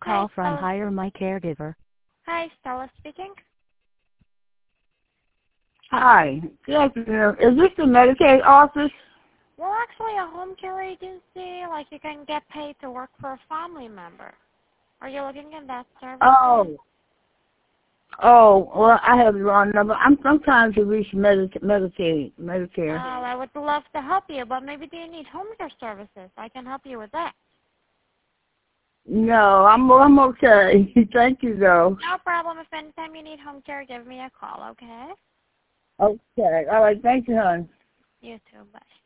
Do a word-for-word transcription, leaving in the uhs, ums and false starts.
call Hi, from Stella. Hire My Caregiver. Hi, Stella speaking. Hi. Good afternoon. Is this the Medicaid office? Well, actually, a home care agency, like you can get paid to work for a family member. Are you looking at that service? Oh. Oh, well, I have the wrong number. I'm sometimes to reach Medi- Medicaid, Medicare. Oh, I would love to help you, but maybe do you need home care services? I can help you with that. No, I'm I'm okay. Thank you, though. No problem. If anytime you need home care, give me a call, okay? Okay. All right. Thank you, hon. You too. Bye.